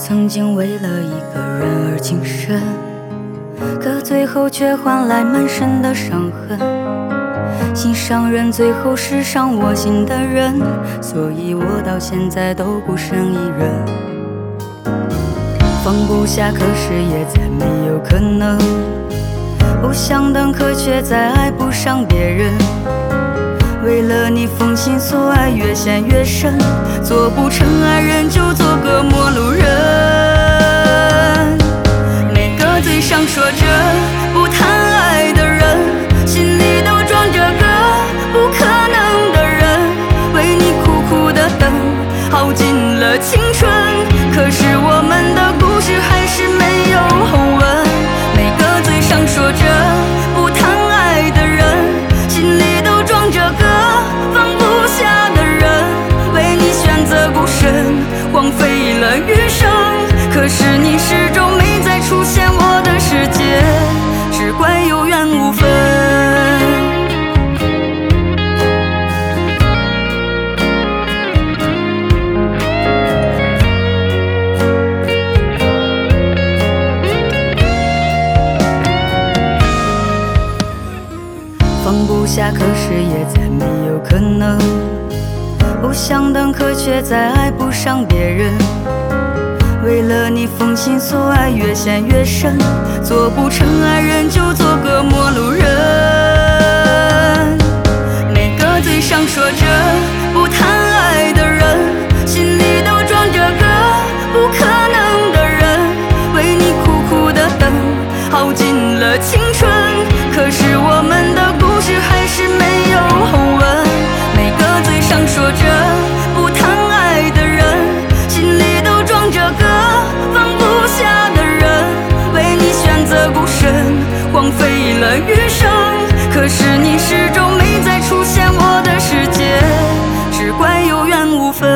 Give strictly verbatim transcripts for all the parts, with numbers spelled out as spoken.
曾经为了一个人而情深，可最后却换来满身的伤痕。心上人最后是伤我心的人，所以我到现在都孤身一人。放不下，可是也再没有可能。不想等，可却再爱不上别人。为了你奉心所爱，越陷越深。做不成爱人，就做个陌路人。每个嘴上说着不谈爱的人，心里都装着个不可能的人。为你苦苦的等，耗尽了青春，可是我们的故事还是没有后文。每个嘴上说着不谈爱的人，心里都装着个放不下的人。为你选择孤身，荒废了余生，可是你始终没再出现我的世界，只怪有缘无分。放不下，可是也再没有可能。不想等，可却再爱不上别人。为了你奉心所爱，越陷越深。做不成爱人，就做个陌路人。每个嘴上说着不谈爱的人，心里都装着个不可能的人。为你苦苦的等，耗尽了青春，可是我们的故事还是没有后文。每个嘴上说着不谈爱的人，心里都装着个放不下的人。为你选择孤身，荒废了余生，可是你始终没再出现我的世界，只怪有缘无分。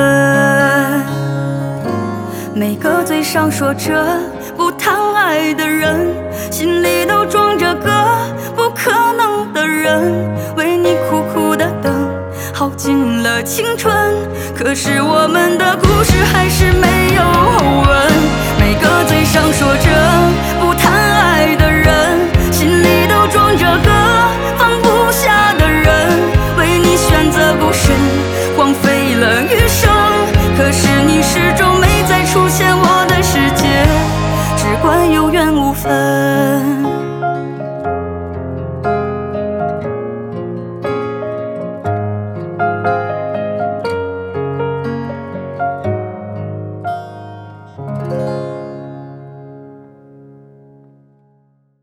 每个嘴上说着不谈爱的人，心里都装着个不可能的人。为你苦苦的等，耗尽了青春，可是我们的故事还是没有后文。每个嘴上说着不谈爱的人，心里都装着个放不下的人。为你选择孤身，荒废了余生，可是你始终没再出现我的世界，只怪有缘无分。